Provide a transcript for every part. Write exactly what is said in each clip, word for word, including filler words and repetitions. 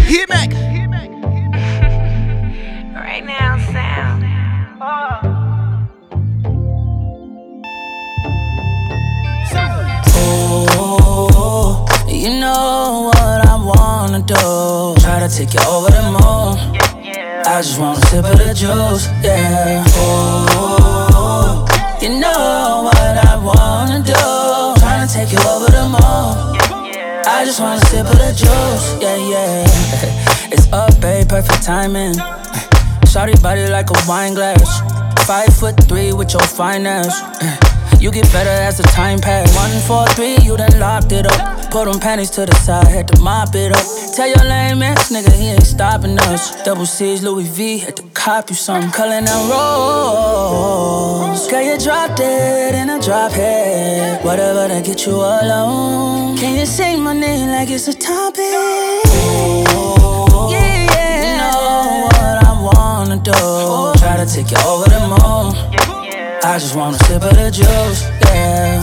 Hit Mac. Right now, sound. Oh, you know what I wanna do. Try to take you over the moon. I just wanna sip of the juice, yeah. Oh, you know what I wanna do. Tryna take you over the moon. I just wanna sip of the juice, yeah, yeah. It's up, babe, perfect timing. Shawty body like a wine glass. Five foot three with your finesse. You get better as the time pass. One, four, three, you done locked it up. Put them panties to the side, had to mop it up. Tell your lame ass nigga he ain't stopping us. Double C's, Louis V, had to cop you some. Culling and rolls. Girl, you dropped it in a drop head. Whatever to get you alone. Can you say my name like it's a topic? Oh, yeah, yeah. You know what I wanna do. Try to take you over the moon. I just wanna sip of the juice, yeah.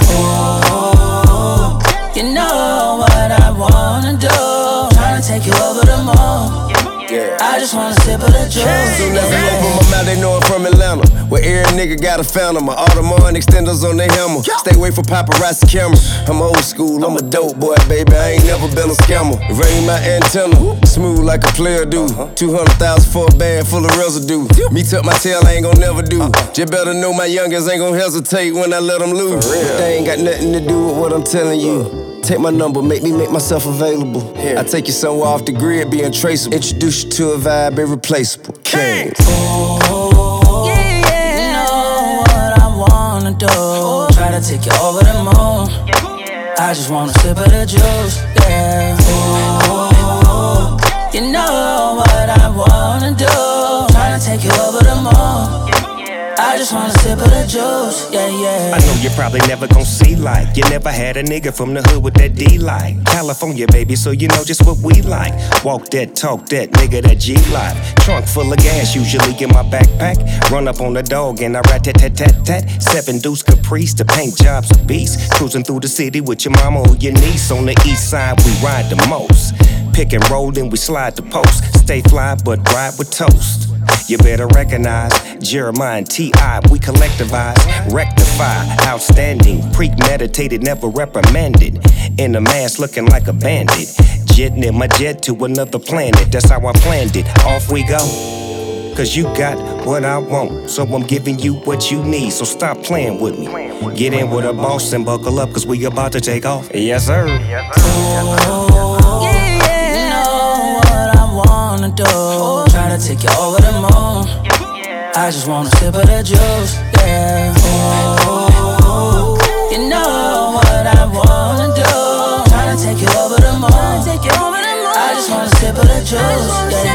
Oh, you know what I wanna do. Tryna take you over the moon. Yeah. I just wanna sip of the juice. Soon as I open my mouth, they know I'm from Atlanta. Where every nigga got a fountain. My Audemars extenders on their hammer. Stay away from paparazzi cameras. I'm old school, I'm a dope boy, baby. I ain't never been a scammer. Rain my antenna, smooth like a player do. Two hundred thousand for a bag full of residue. Me tuck my tail, I ain't gon' never do. Just better know my youngins ain't gon' hesitate when I let them loose. They ain't got nothing to do with what I'm telling you. Take my number, make me make myself available. Yeah. I take you somewhere off the grid, be untraceable. Introduce you to a vibe, irreplaceable. King. Oh, yeah, yeah. You know what I wanna do. Try to take you over the moon. I just wanna sip of the juice, yeah. Oh, you know what I wanna do. Try to take you over the moon. I just wanna sip of the juice, yeah, yeah. I know you probably never gon' see like. You never had a nigga from the hood with that D-like. California, baby, so you know just what we like. Walk that, talk that, nigga, that G-Life. Trunk full of gas, usually in my backpack. Run up on the dog and I rat-tat-tat-tat-tat. Seven deuce Caprice, the paint job's a beast. Cruising through the city with your mama or your niece. On the east side, we ride the most. Pick and roll, then we slide the post. Stay fly, but ride with toast. You better recognize Jeremiah and T I We collectivize, rectify, outstanding, premeditated, never reprimanded. In a mask looking like a bandit. Jetting in my jet to another planet. That's how I planned it. Off we go. Cause you got what I want, so I'm giving you what you need. So stop playing with me. Get in with a boss and buckle up, cause we about to take off. Yes, sir. Oh, yeah, yeah. You know what I wanna do. Try to take you over the moon. I just wanna sip of the juice, yeah. Oh, you know what I wanna do. Try to take you over the moon. I just wanna sip of the juice, yeah.